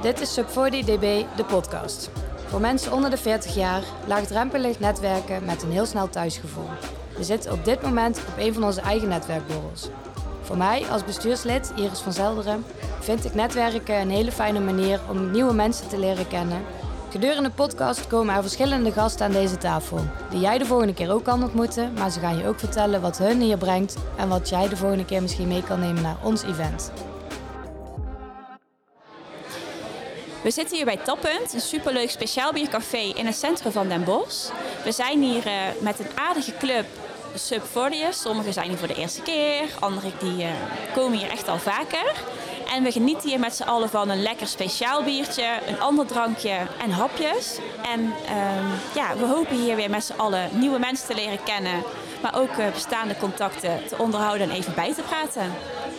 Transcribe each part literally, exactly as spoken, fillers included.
Dit is Sub veertig D B, de podcast. Voor mensen onder de veertig jaar, laagdrempelig netwerken met een heel snel thuisgevoel. We zitten op dit moment op een van onze eigen netwerkborrels. Voor mij als bestuurslid, Iris van Zelderen, vind ik netwerken een hele fijne manier om nieuwe mensen te leren kennen. Gedurende de podcast komen er verschillende gasten aan deze tafel, die jij de volgende keer ook kan ontmoeten, maar ze gaan je ook vertellen wat hun hier brengt en wat jij de volgende keer misschien mee kan nemen naar ons event. We zitten hier bij Tappunt, een superleuk speciaal biercafé in het centrum van Den Bosch. We zijn hier uh, met een aardige club Sub veertig. Sommigen zijn hier voor de eerste keer, anderen die, uh, komen hier echt al vaker. En we genieten hier met z'n allen van een lekker speciaal biertje, een ander drankje en hapjes. En uh, ja, we hopen hier weer met z'n allen nieuwe mensen te leren kennen, maar ook uh, bestaande contacten te onderhouden en even bij te praten.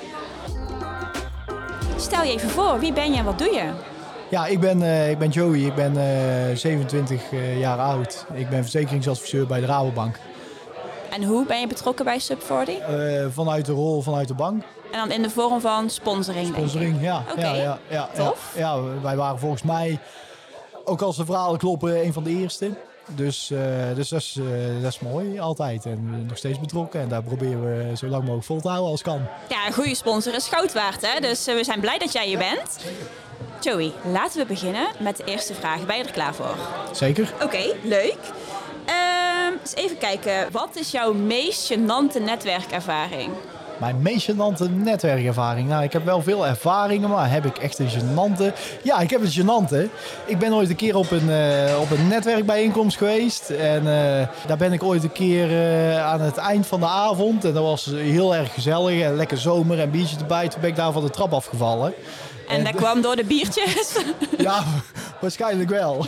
Stel je even voor, wie ben je en wat doe je? Ja, ik ben, uh, ik ben Joey, ik ben uh, zevenentwintig uh, jaar oud. Ik ben verzekeringsadviseur bij de Rabobank. En hoe ben je betrokken bij Sub veertig? Uh, vanuit de rol vanuit de bank. En dan in de vorm van sponsoring, Sponsoring, denk ik. ja. Okay. ja, ja, ja Tof. Ja, ja, wij waren volgens mij, ook als de verhalen kloppen, een van de eerste. Dus, uh, dus dat, is, uh, dat is mooi, altijd. En we zijn nog steeds betrokken. En daar proberen we zo lang mogelijk vol te houden als kan. Ja, een goede sponsor is goud waard, hè? Dus uh, we zijn blij dat jij hier bent. Joey, laten we beginnen met de eerste vraag. Ben je er klaar voor? Zeker. Oké, okay, leuk. Uh, eens even kijken. Wat is jouw meest gênante netwerkervaring? Mijn meest gênante netwerkervaring? Nou, ik heb wel veel ervaringen, maar heb ik echt een gênante? Ja, ik heb een gênante. Ik ben ooit een keer op een, uh, op een netwerkbijeenkomst geweest. En uh, daar ben ik ooit een keer uh, aan het eind van de avond. En dat was heel erg gezellig en lekker zomer en biertje erbij. Toen ben ik daar van de trap afgevallen. En, en dat kwam door de biertjes? Ja, waarschijnlijk wel.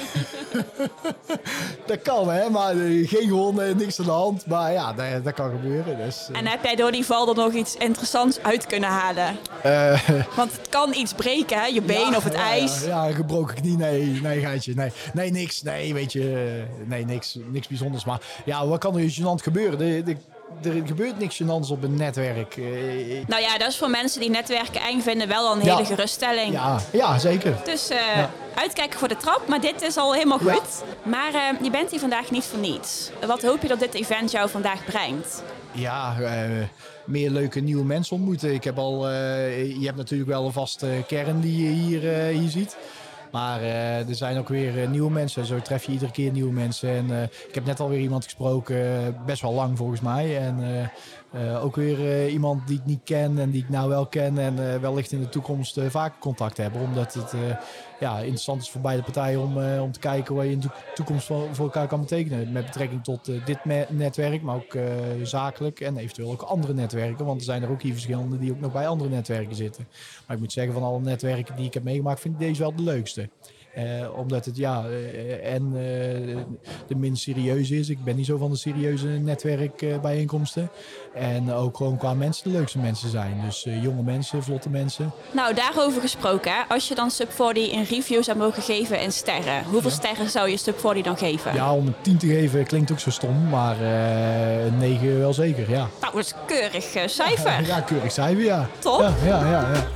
Dat kan, hè, maar geen gewonnen, niks aan de hand. Maar ja, dat, dat kan gebeuren. Dus, uh... En heb jij door die val er nog iets interessants uit kunnen halen? Uh... Want het kan iets breken, hè? Je been ja, of het ja, ijs. Ja, ja, gebroken knie, nee, nee, geitje, nee. Nee, niks, nee, weet je, nee, niks, niks bijzonders. Maar ja, wat kan er gênant gebeuren? De, de, Er gebeurt niks gênants op een netwerk. Nou ja, dat is voor mensen die netwerken eng vinden wel een hele ja. geruststelling. Ja, ja, zeker. Dus uh, ja. uitkijken voor de trap, maar dit is al helemaal goed. Ja. Maar uh, je bent hier vandaag niet voor niets. Wat hoop je dat dit event jou vandaag brengt? Ja, uh, meer leuke nieuwe mensen ontmoeten. Ik heb al, uh, je hebt natuurlijk wel een vaste kern die je hier, uh, hier ziet. Maar uh, er zijn ook weer uh, nieuwe mensen. Zo tref je iedere keer nieuwe mensen. En uh, ik heb net alweer iemand gesproken, uh, best wel lang volgens mij. En uh, uh, ook weer uh, iemand die ik niet ken en die ik nou wel ken. En uh, wellicht in de toekomst uh, vaker contact hebben. Omdat het uh, ja, interessant is voor beide partijen om, uh, om te kijken wat je in de toekomst voor, voor elkaar kan betekenen. Met betrekking tot uh, dit me- netwerk, maar ook uh, zakelijk en eventueel ook andere netwerken. Want er zijn er ook hier verschillende die ook nog bij andere netwerken zitten. Maar ik moet zeggen, van alle netwerken die ik heb meegemaakt, vind ik deze wel de leukste. Uh, omdat het ja uh, en uh, de minst serieus is. Ik ben niet zo van de serieuze netwerkbijeenkomsten. Uh, en ook gewoon qua mensen de leukste mensen zijn. Dus uh, jonge mensen, vlotte mensen. Nou, daarover gesproken. Hè? Als je dan Sub veertig een review zou mogen geven in sterren. Hoeveel ja. sterren zou je Sub veertig dan geven? Ja, om een tien te geven klinkt ook zo stom. Maar uh, een negen wel zeker, ja. Nou, dat is een keurig uh, cijfer. Ja, ja, keurig cijfer, ja. Top. Ja, ja, ja, ja.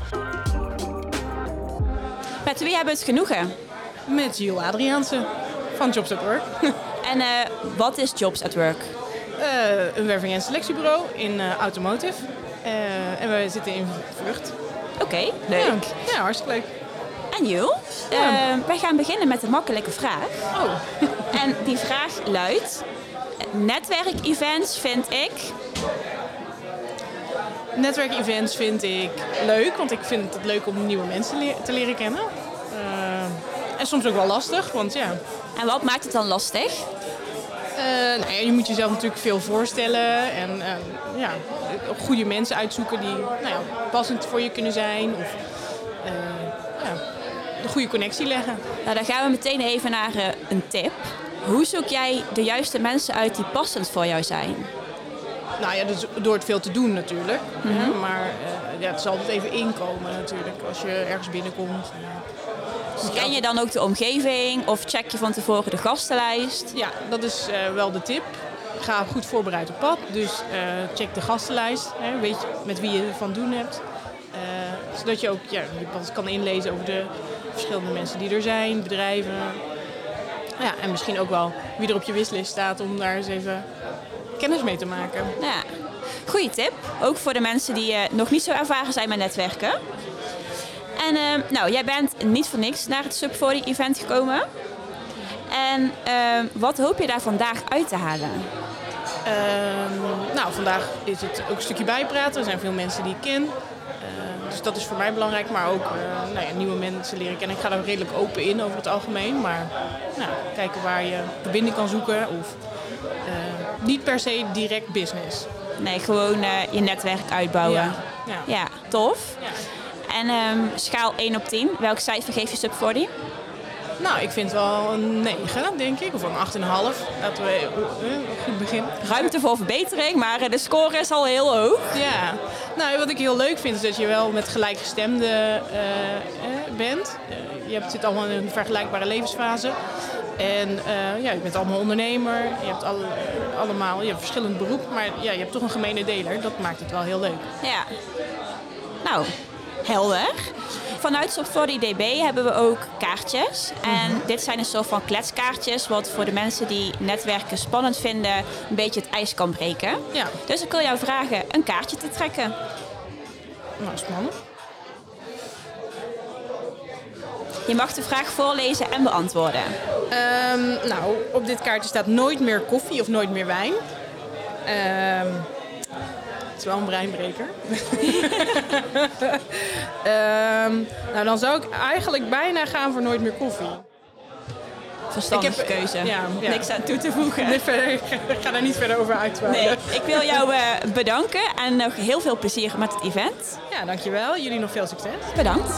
Met wie hebben we het genoegen? Met Jill Adriaanse van Jobs at Work. En uh, wat is Jobs at Work? Uh, een werving- en selectiebureau in uh, Automotive. Uh, en we zitten in Vught. Oké, okay, leuk. Ja, ja, hartstikke leuk. En Jill, ja. uh, wij gaan beginnen met een makkelijke vraag. Oh. En die vraag luidt: netwerkevents vind ik... Netwerkevents vind ik leuk, want ik vind het leuk om nieuwe mensen le- te leren kennen. Uh, en soms ook wel lastig, want ja... En wat maakt het dan lastig? Uh, nou ja, je moet jezelf natuurlijk veel voorstellen en uh, ja, goede mensen uitzoeken die nou ja, passend voor je kunnen zijn. Of uh, ja, de goede connectie leggen. Nou, dan gaan we meteen even naar uh, een tip. Hoe zoek jij de juiste mensen uit die passend voor jou zijn? Nou ja, dus door het veel te doen natuurlijk. Mm-hmm. Ja, maar uh, ja, het zal altijd even inkomen natuurlijk als je ergens binnenkomt. Dus ken je dan ook de omgeving of check je van tevoren de gastenlijst? Ja, dat is uh, wel de tip. Ga goed voorbereid op pad. Dus uh, check de gastenlijst. Hè, weet je met wie je van doen hebt. Uh, zodat je ook ja, je pas kan inlezen over de verschillende mensen die er zijn, bedrijven. Ja, en misschien ook wel wie er op je wishlist staat om daar eens even kennis mee te maken. Ja, goeie tip. Ook voor de mensen die uh, nog niet zo ervaren zijn met netwerken. En uh, nou, jij bent niet voor niks naar het Sub veertig event gekomen. En uh, wat hoop je daar vandaag uit te halen? Uh, nou, vandaag is het ook een stukje bijpraten. Er zijn veel mensen die ik ken. Uh, dus dat is voor mij belangrijk. Maar ook uh, nou ja, nieuwe mensen leren kennen. Ik ga daar redelijk open in over het algemeen. Maar nou, kijken waar je verbinding kan zoeken. Of uh, niet per se direct business. Nee, gewoon uh, je netwerk uitbouwen. Ja, ja. ja tof. Ja. En um, schaal één op tien. Welk cijfer geef je Sub veertig? Nou, ik vind wel een negen, denk ik. Of een acht komma vijf. Laten we uh, goed beginnen. Ruimte voor verbetering, maar de score is al heel hoog. Ja. Nou, wat ik heel leuk vind is dat je wel met gelijkgestemden uh, uh, bent. Uh, je zit allemaal in een vergelijkbare levensfase. En uh, ja, je bent allemaal ondernemer. Je hebt alle, allemaal je hebt verschillend beroep. Maar ja, je hebt toch een gemene deler. Dat maakt het wel heel leuk. Ja. Nou, helder. Vanuit Sub veertig D B hebben we ook kaartjes. En mm-hmm. dit zijn een soort van kletskaartjes, wat voor de mensen die netwerken spannend vinden, een beetje het ijs kan breken. Ja. Dus ik wil jou vragen een kaartje te trekken. Nou, spannend. Je mag de vraag voorlezen en beantwoorden. Um, nou, op dit kaartje staat nooit meer koffie of nooit meer wijn. Um, Het is wel een breinbreker. um, nou, dan zou ik eigenlijk bijna gaan voor nooit meer koffie. Verstandige ik heb, keuze. Ja, ja. Niks aan toe te voegen. Nee, verder, ik ga daar niet verder over uitweiden. Nee, ik wil jou uh, bedanken en nog heel veel plezier met het event. Ja, dankjewel. Jullie nog veel succes. Bedankt.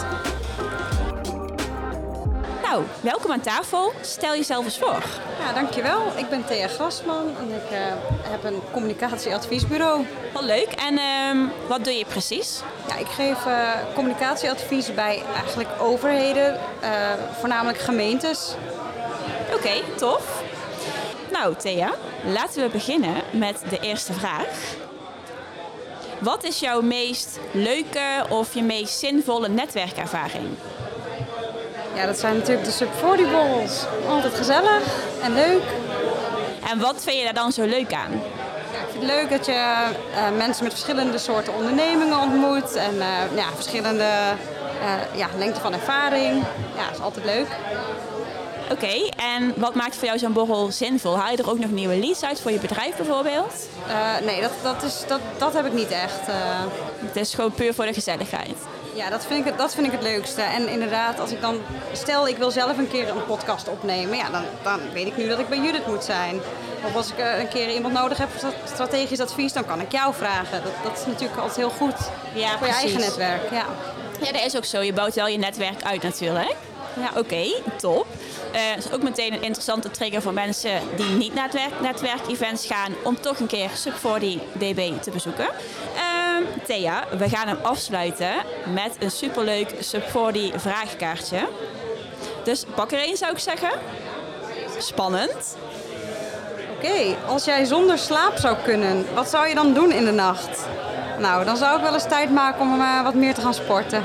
Nou, welkom aan tafel. Stel jezelf eens voor. Ja, dankjewel. Ik ben Thea Grasman en ik uh, heb een communicatieadviesbureau. Wel leuk. En uh, wat doe je precies? Ja, ik geef uh, communicatieadvies bij eigenlijk overheden, uh, voornamelijk gemeentes. Oké, okay, tof. Nou, Thea, laten we beginnen met de eerste vraag. Wat is jouw meest leuke of je meest zinvolle netwerkervaring? Ja, dat zijn natuurlijk de Sub veertig borrels. Altijd gezellig en leuk. En wat vind je daar dan zo leuk aan? Ja, ik vind het leuk dat je uh, mensen met verschillende soorten ondernemingen ontmoet. En uh, ja, verschillende uh, ja, lengte van ervaring. Ja, dat is altijd leuk. Oké, okay, en wat maakt voor jou zo'n borrel zinvol? Haal je er ook nog nieuwe leads uit voor je bedrijf bijvoorbeeld? Uh, nee, dat, dat, is, dat, dat heb ik niet echt. Uh... Het is gewoon puur voor de gezelligheid. Ja, dat vind, ik, dat vind ik het leukste. En inderdaad, als ik dan... Stel, ik wil zelf een keer een podcast opnemen. Ja, dan, dan weet ik nu dat ik bij Judith moet zijn. Of als ik een keer iemand nodig heb voor strategisch advies, dan kan ik jou vragen. Dat, dat is natuurlijk altijd heel goed ja, voor precies. je eigen netwerk. Ja. Ja, dat is ook zo. Je bouwt wel je netwerk uit natuurlijk. Ja. Oké, okay, top. Uh, dat is ook meteen een interessante trigger voor mensen die niet naar netwerk, netwerkevents gaan om toch een keer Sub veertig D B te bezoeken. Uh, Thea, we gaan hem afsluiten met een superleuk Sub veertig vraagkaartje. Dus pak er één, zou ik zeggen. Spannend. Oké, okay, als jij zonder slaap zou kunnen, wat zou je dan doen in de nacht? Nou, dan zou ik wel eens tijd maken om uh, wat meer te gaan sporten.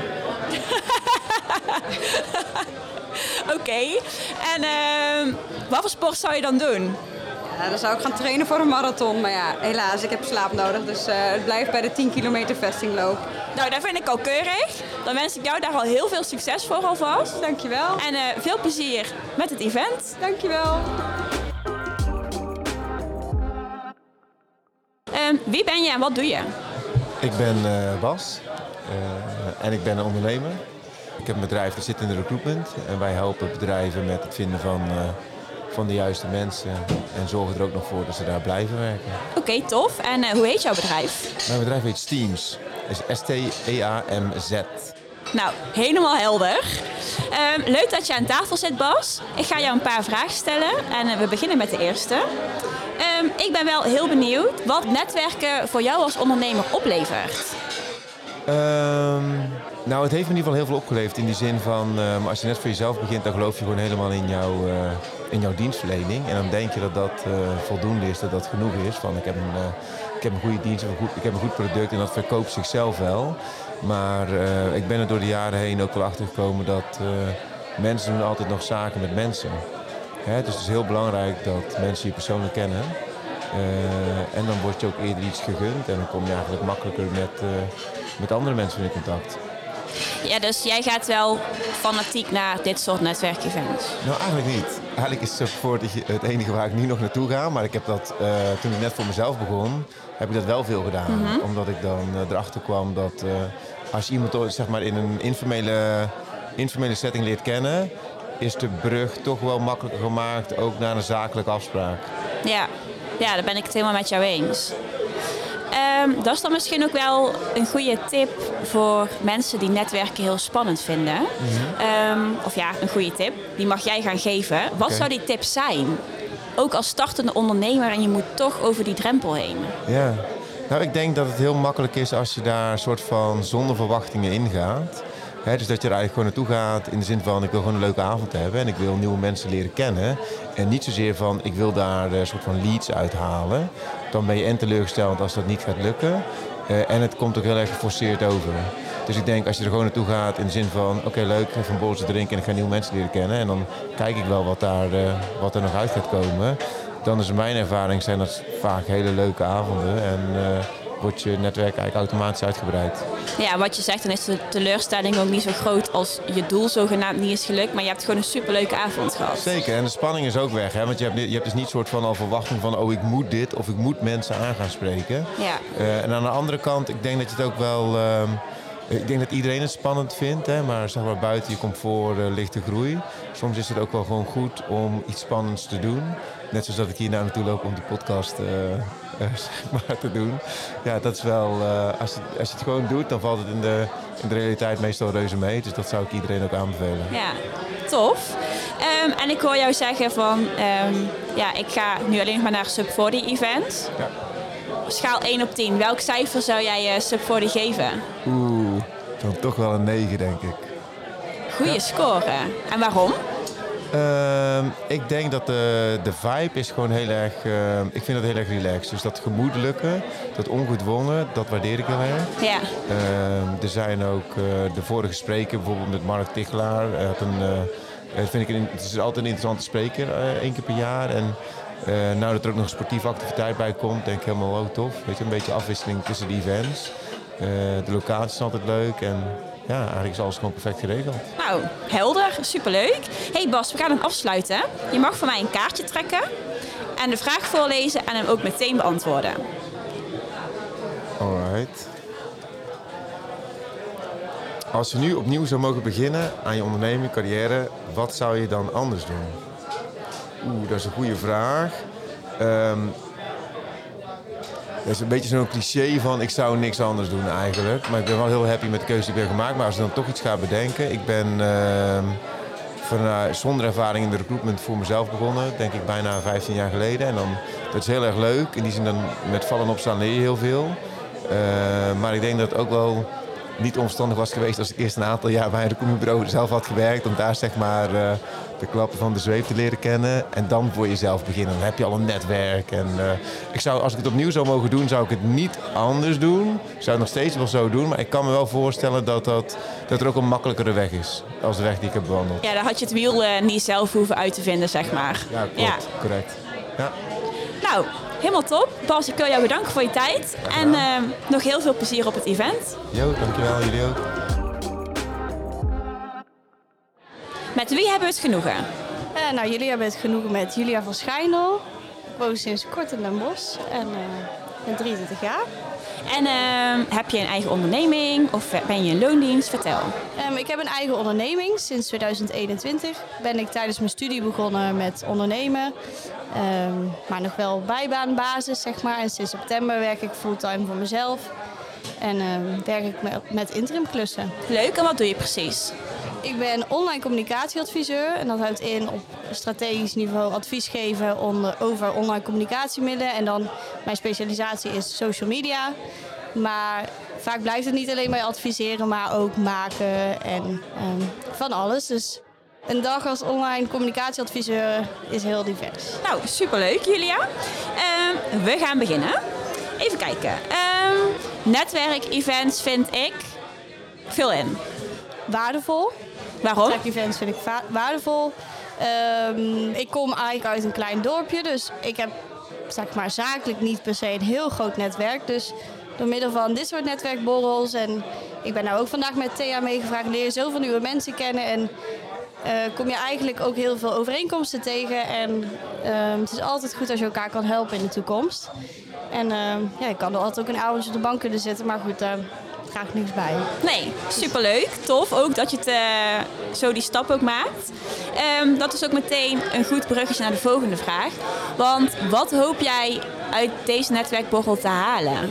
Oké, okay. En uh, wat voor sport zou je dan doen? Ja, dan zou ik gaan trainen voor een marathon. Maar ja, helaas, ik heb slaap nodig. Dus uh, het blijft bij de tien kilometer vestingloop. Nou, dat vind ik al keurig. Dan wens ik jou daar al heel veel succes voor alvast. Dankjewel. En uh, veel plezier met het event. Dankjewel. Uh, wie ben je en wat doe je? Ik ben uh, Bas uh, en ik ben een ondernemer. Ik heb een bedrijf dat zit in de recruitment en wij helpen bedrijven met het vinden van, uh, van de juiste mensen en zorgen er ook nog voor dat ze daar blijven werken. Oké, okay, tof. En uh, hoe heet jouw bedrijf? Mijn bedrijf heet Steams. Dat is S T E A M Z. Nou, helemaal helder. Uh, leuk dat je aan tafel zit, Bas. Ik ga jou een paar vragen stellen en uh, we beginnen met de eerste. Uh, ik ben wel heel benieuwd wat netwerken voor jou als ondernemer oplevert. Um, nou, het heeft me in ieder geval heel veel opgeleverd in die zin van, um, als je net voor jezelf begint, dan geloof je gewoon helemaal in, jou, uh, in jouw dienstverlening. En dan denk je dat dat uh, voldoende is, dat dat genoeg is. Van, ik, heb een, uh, ik heb een goede dienst, ik heb een goed, ik heb een goed product en dat verkoopt zichzelf wel. Maar uh, ik ben er door de jaren heen ook wel achter gekomen dat, uh, mensen doen altijd nog zaken met mensen. Hè, dus het is heel belangrijk dat mensen je persoonlijk kennen. Uh, en dan word je ook eerder iets gegund en dan kom je eigenlijk makkelijker met, uh, met andere mensen in contact. Ja, dus jij gaat wel fanatiek naar dit soort netwerkevents? Nou, eigenlijk niet. Eigenlijk is Support het enige waar ik nu nog naartoe ga. Maar ik heb dat, uh, toen ik net voor mezelf begon, heb ik dat wel veel gedaan. Mm-hmm. Omdat ik dan uh, erachter kwam dat uh, als je iemand zeg maar, in een informele, informele setting leert kennen, is de brug toch wel makkelijker gemaakt, ook naar een zakelijke afspraak. Ja, ja daar ben ik het helemaal met jou eens. Um, dat is dan misschien ook wel een goede tip voor mensen die netwerken heel spannend vinden. Mm-hmm. Um, of ja, een goede tip. Die mag jij gaan geven. Wat okay. zou die tip zijn? Ook als startende ondernemer en je moet toch over die drempel heen. Ja, nou ik denk dat het heel makkelijk is als je daar een soort van zonder verwachtingen ingaat. He, dus dat je er eigenlijk gewoon naartoe gaat in de zin van ik wil gewoon een leuke avond hebben en ik wil nieuwe mensen leren kennen. En niet zozeer van ik wil daar een soort van leads uithalen. Dan ben je en teleurgesteld als dat niet gaat lukken. Uh, en het komt ook heel erg geforceerd over. Dus ik denk als je er gewoon naartoe gaat in de zin van oké okay, leuk, ik ga een borreltje drinken en ik ga nieuwe mensen leren kennen. En dan kijk ik wel wat, daar, uh, wat er nog uit gaat komen. Dan is mijn ervaring zijn dat vaak hele leuke avonden. En, uh, wordt je netwerk eigenlijk automatisch uitgebreid. Ja, wat je zegt, dan is de teleurstelling ook niet zo groot als je doel zogenaamd niet is gelukt. Maar je hebt gewoon een superleuke avond gehad. Zeker, en de spanning is ook weg. Hè? Want je hebt, je hebt dus niet soort van al verwachting van oh, ik moet dit of ik moet mensen aan gaan spreken. Ja. Uh, en aan de andere kant, ik denk dat je het ook wel... Uh, ik denk dat iedereen het spannend vindt, hè? Maar zeg maar buiten je comfort uh, ligt de groei. Soms is het ook wel gewoon goed om iets spannends te doen. Net zoals dat ik hier naartoe loop om die podcast uh, uh, zeg maar te doen. Ja, dat is wel... Uh, als, je, als je het gewoon doet, dan valt het in de, in de realiteit meestal reuze mee. Dus dat zou ik iedereen ook aanbevelen. Ja, tof. Um, en ik hoor jou zeggen van... Um, ja, ik ga nu alleen nog maar naar Sub veertig event. Ja. Schaal één op tien. Welk cijfer zou jij uh, Sub veertig geven? Oeh, dan toch wel een negen, denk ik. Goeie ja. score. En waarom? Uh, ik denk dat de, de vibe is gewoon heel erg... Uh, ik vind het heel erg relaxed. Dus dat gemoedelijke, dat ongedwongen, dat waardeer ik heel erg. Ja. Uh, er zijn ook uh, de vorige spreker, bijvoorbeeld met Mark Tichelaar. Uh, had een, uh, vind ik een, het is altijd een interessante spreker, uh, één keer per jaar. En uh, nou dat er ook nog een sportieve activiteit bij komt, denk ik helemaal ook tof. Weet je, een beetje afwisseling tussen de events. Uh, de locatie is altijd leuk en... Ja, eigenlijk is alles gewoon perfect geregeld. Nou, helder. Superleuk. Hey Bas, we gaan hem afsluiten. Je mag voor mij een kaartje trekken en de vraag voorlezen en hem ook meteen beantwoorden. Alright. Als je nu opnieuw zou mogen beginnen aan je onderneming, carrière, wat zou je dan anders doen? Oeh, dat is een goede vraag. Um, Dat is een beetje zo'n cliché van ik zou niks anders doen eigenlijk. Maar ik ben wel heel happy met de keuze die ik heb gemaakt. Maar als ik dan toch iets ga bedenken. Ik ben uh, van, uh, zonder ervaring in de recruitment voor mezelf begonnen. Denk ik bijna vijftien jaar geleden. En dan, dat is heel erg leuk. In die zin dan met vallen en opstaan leer je heel veel. Uh, maar ik denk dat het ook wel niet onverstandig was geweest als ik eerst een aantal jaar bij een recruitmentbureau zelf had gewerkt. Om daar zeg maar uh, de klappen van de zweep te leren kennen. En dan voor jezelf beginnen. Dan heb je al een netwerk. En uh, ik zou, als ik het opnieuw zou mogen doen, zou ik het niet anders doen. Ik zou het nog steeds wel zo doen. Maar ik kan me wel voorstellen dat, dat, dat er ook een makkelijkere weg is. Als de weg die ik heb bewandeld. Ja, dan had je het wiel uh, niet zelf hoeven uit te vinden, zeg maar. Ja, klopt. Ja. Correct. Ja. Nou, helemaal top. Bas, ik wil jou bedanken voor je tijd. En uh, nog heel veel plezier op het event. Jo, dankjewel. Jullie ook. Met wie hebben we het genoegen? Uh, nou, jullie hebben het genoegen met Julia van Schijndel. Ik woon sinds kort in Den Bosch en uh, ben drieëntwintig jaar. En uh, heb je een eigen onderneming of ben je in loondienst? Vertel. Um, ik heb een eigen onderneming. Sinds tweeduizend eenentwintig ben ik tijdens mijn studie begonnen met ondernemen. Um, maar nog wel bijbaanbasis, zeg maar. En sinds september werk ik fulltime voor mezelf. En um, werk ik met, met interim klussen. Leuk, en wat doe je precies? Ik ben online communicatieadviseur. En dat houdt in op strategisch niveau advies geven onder, over online communicatiemiddelen. En dan mijn specialisatie is social media. Maar vaak blijft het niet alleen bij adviseren, maar ook maken en um, van alles. Dus een dag als online communicatieadviseur is heel divers. Nou, superleuk, Julia. Uh, we gaan beginnen. Even kijken. Uh, netwerkevents vind ik... Vul in. Waardevol, Waarom? Trek-events vind ik va- waardevol. Um, ik kom eigenlijk uit een klein dorpje, dus ik heb zeg maar, zakelijk niet per se een heel groot netwerk. Dus door middel van dit soort netwerkborrels en ik ben nou ook vandaag met Thea meegevraagd, leer je zoveel nieuwe mensen kennen en uh, kom je eigenlijk ook heel veel overeenkomsten tegen. En uh, het is altijd goed als je elkaar kan helpen in de toekomst. En uh, ja, ik kan er altijd ook een avondje op de bank kunnen zitten, maar goed, daar uh, graag niks bij. Nee, superleuk. Tof ook dat je het, uh, zo die stap ook maakt. Um, dat is ook meteen een goed bruggetje naar de volgende vraag. Want wat hoop jij uit deze netwerkborrel te halen?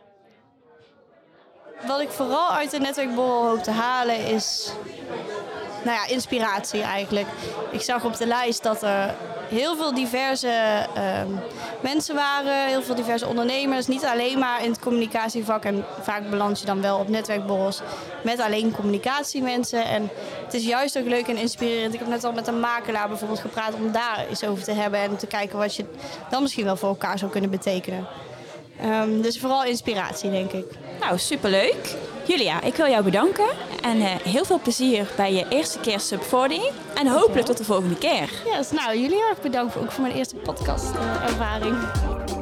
Wat ik vooral uit de netwerkborrel hoop te halen is nou ja, inspiratie eigenlijk. Ik zag op de lijst dat er heel veel diverse uh, mensen waren, heel veel diverse ondernemers. Niet alleen maar in het communicatievak en vaak beland je dan wel op netwerkborrels met alleen communicatiemensen. En het is juist ook leuk en inspirerend. Ik heb net al met een makelaar bijvoorbeeld gepraat om daar eens over te hebben en te kijken wat je dan misschien wel voor elkaar zou kunnen betekenen. Um, dus vooral inspiratie, denk ik. Nou, superleuk. Julia, ik wil jou bedanken. En uh, heel veel plezier bij je eerste keer Sub veertig. En hopelijk tot de volgende keer. Ja, yes, nou, jullie heel erg bedankt ook voor mijn eerste podcast-ervaring. Uh,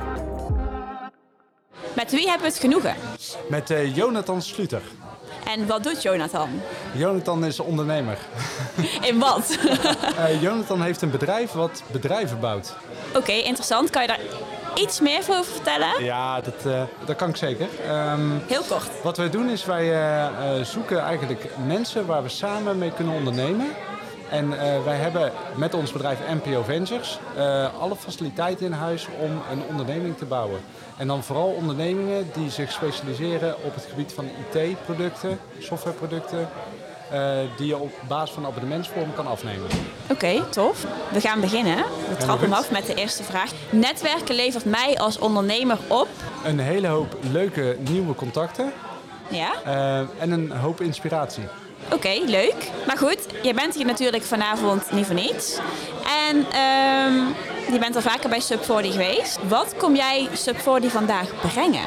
Met wie hebben we het genoegen? Met uh, Jonathan Sluter. En wat doet Jonathan? Jonathan is ondernemer. In wat? uh, Jonathan heeft een bedrijf wat bedrijven bouwt. Oké, okay, interessant. Kan je daar iets meer over vertellen? Ja, dat, uh, dat kan ik zeker. Um, Heel kort. Wat wij doen is, wij uh, uh, zoeken eigenlijk mensen waar we samen mee kunnen ondernemen. En uh, wij hebben met ons bedrijf N P O Ventures uh, alle faciliteiten in huis om een onderneming te bouwen. En dan vooral ondernemingen die zich specialiseren op het gebied van I T-producten, softwareproducten, uh, die je op basis van abonnementsvorm kan afnemen. Oké, okay, tof. We gaan beginnen. We trappen hem af met de eerste vraag. Netwerken levert mij als ondernemer op? Een hele hoop leuke nieuwe contacten. Ja. Uh, en een hoop inspiratie. Oké, okay, leuk. Maar goed, je bent hier natuurlijk vanavond niet voor niets. En um, je bent al vaker bij Sub veertig geweest. Wat kom jij Sub veertig vandaag brengen?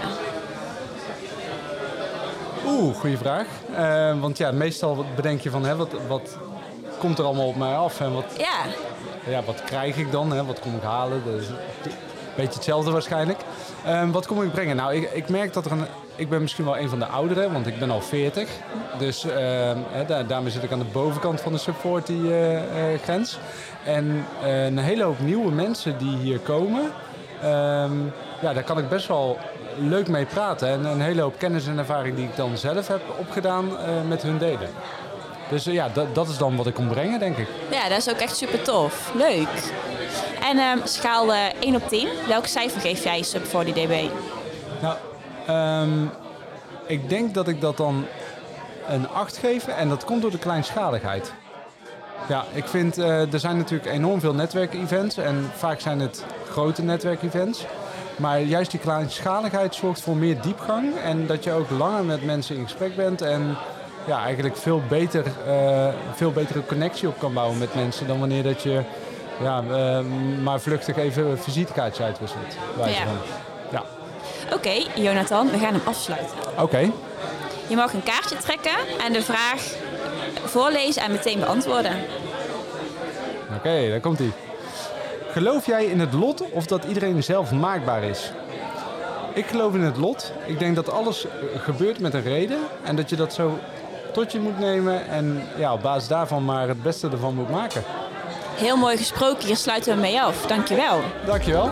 Oeh, goede vraag. Uh, want ja, meestal bedenk je van, hè, wat, wat komt er allemaal op mij af? En wat, ja. Ja, wat krijg ik dan? Hè? Wat kom ik halen? Dat is een beetje hetzelfde waarschijnlijk. Uh, wat kom ik brengen? Nou, ik, ik merk dat er een... Ik ben misschien wel een van de ouderen, want ik ben al veertig. Dus uh, hè, daar, daarmee zit ik aan de bovenkant van de Sub veertig uh, uh, grens. En uh, een hele hoop nieuwe mensen die hier komen. Uh, ja, daar kan ik best wel leuk mee praten. En een hele hoop kennis en ervaring die ik dan zelf heb opgedaan uh, met hun delen. Dus uh, ja, dat, dat is dan wat ik kom brengen, denk ik. Ja, dat is ook echt super tof. Leuk. En uh, schaal uh, één op tien. Welk cijfer geef jij Sub veertig D B? Nou... Um, ik denk dat ik dat dan een acht geef en dat komt door de kleinschaligheid. Ja, ik vind, uh, er zijn natuurlijk enorm veel netwerkevents en vaak zijn het grote netwerkevents. Maar juist die kleinschaligheid zorgt voor meer diepgang en dat je ook langer met mensen in gesprek bent en ja, eigenlijk veel, beter, uh, veel betere connectie op kan bouwen met mensen dan wanneer dat je ja, uh, maar vluchtig even visitekaartjes uitwisselt. Ja. Ja. Oké, okay, Jonathan, we gaan hem afsluiten. Oké. Okay. Je mag een kaartje trekken en de vraag voorlezen en meteen beantwoorden. Oké, okay, daar komt ie. Geloof jij in het lot of dat iedereen zelf maakbaar is? Ik geloof in het lot. Ik denk dat alles gebeurt met een reden en dat je dat zo tot je moet nemen en ja, op basis daarvan maar het beste ervan moet maken. Heel mooi gesproken, hier sluiten we mee af. Dankjewel. Dankjewel.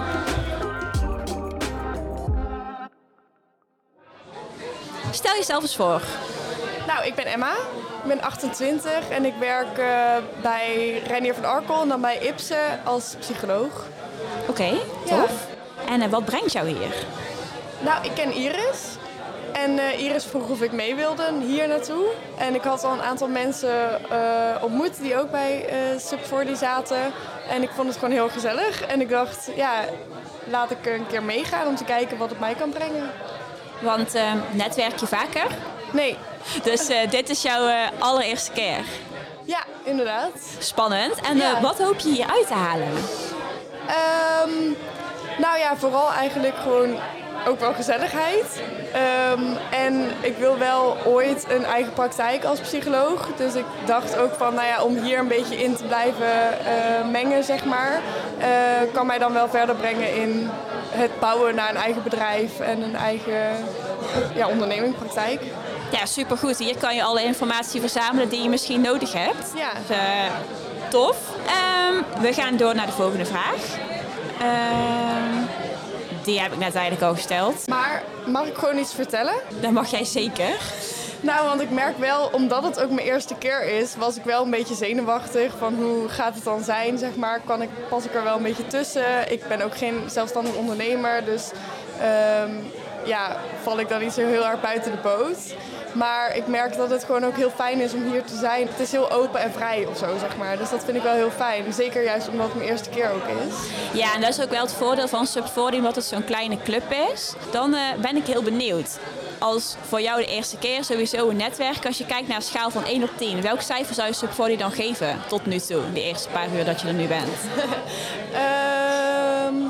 Stel jezelf eens voor. Nou, ik ben Emma. Ik ben achtentwintig en ik werk uh, bij Reinier van Arkel en dan bij Ipsen als psycholoog. Oké, okay, tof. Ja. En uh, wat brengt jou hier? Nou, ik ken Iris. En uh, Iris vroeg of ik mee wilde hier naartoe. En ik had al een aantal mensen uh, ontmoet die ook bij uh, Sub veertig zaten. En ik vond het gewoon heel gezellig. En ik dacht, ja, laat ik een keer meegaan om te kijken wat het mij kan brengen. Want uh, netwerk je vaker? Nee. Dus uh, dit is jouw uh, allereerste keer? Ja, inderdaad. Spannend. En ja. uh, wat hoop je hier uit te halen? Um, nou ja, vooral eigenlijk gewoon ook wel gezelligheid. Um, en ik wil wel ooit een eigen praktijk als psycholoog. Dus ik dacht ook van, nou ja, om hier een beetje in te blijven uh, mengen, zeg maar, uh, kan mij dan wel verder brengen in het bouwen naar een eigen bedrijf en een eigen ja, onderneming, praktijk. Ja, supergoed. Hier kan je alle informatie verzamelen die je misschien nodig hebt. Ja. Dus, uh, tof. Um, we gaan door naar de volgende vraag. Um, die heb ik net eigenlijk al gesteld. Maar mag ik gewoon iets vertellen? Dat mag jij zeker. Nou, want ik merk wel, omdat het ook mijn eerste keer is, was ik wel een beetje zenuwachtig van hoe gaat het dan zijn, zeg maar. Kan ik, pas ik er wel een beetje tussen? Ik ben ook geen zelfstandig ondernemer, dus um, ja, val ik dan niet zo heel erg buiten de boot. Maar ik merk dat het gewoon ook heel fijn is om hier te zijn. Het is heel open en vrij of zo, zeg maar. Dus dat vind ik wel heel fijn. Zeker juist omdat het mijn eerste keer ook is. Ja, en dat is ook wel het voordeel van Sub veertien, omdat het zo'n kleine club is. Dan uh, ben ik heel benieuwd. Als voor jou de eerste keer sowieso een netwerk, als je kijkt naar een schaal van één op tien, welk cijfer zou je Sub veertien dan geven tot nu toe, de eerste paar uur dat je er nu bent? um,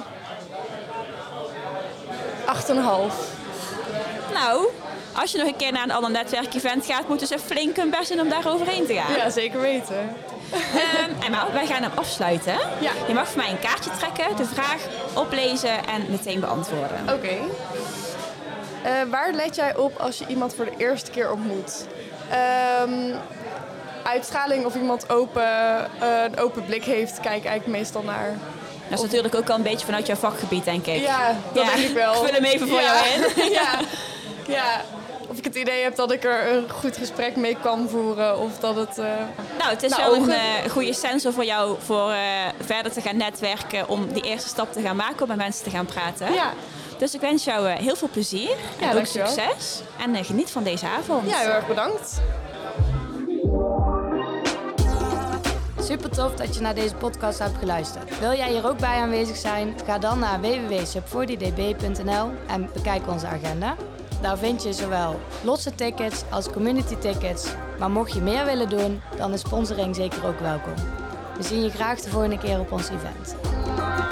acht komma vijf. Nou, als je nog een keer naar een ander netwerkevent gaat, moeten ze flink hun best doen om daar overheen te gaan. Ja, zeker weten. Um, Emma, wij gaan hem afsluiten. Ja. Je mag voor mij een kaartje trekken, de vraag oplezen en meteen beantwoorden. Oké. Okay. Uh, waar let jij op als je iemand voor de eerste keer ontmoet? Um, uitstraling of iemand open, uh, een open blik heeft, kijk ik eigenlijk meestal naar. Dat is of... natuurlijk ook al een beetje vanuit jouw vakgebied, denk ik. Ja, dat ja. denk ik wel. Ik vul hem even voor ja. jou in. ja. ja. Of ik het idee heb dat ik er een goed gesprek mee kan voeren. Of dat het... Uh... Nou, het is nou, wel een uh, goede sensor voor jou voor uh, verder te gaan netwerken. Om die eerste stap te gaan maken om met mensen te gaan praten. Ja. Dus ik wens jou uh, heel veel plezier ja, en ook succes. En uh, geniet van deze avond. Ja, heel erg bedankt. Super tof dat je naar deze podcast hebt geluisterd. Wil jij hier ook bij aanwezig zijn? Ga dan naar w w w punt sub veertien d b punt n l en bekijk onze agenda. Daar vind je zowel losse tickets als community tickets. Maar mocht je meer willen doen, dan is sponsoring zeker ook welkom. We zien je graag de volgende keer op ons event.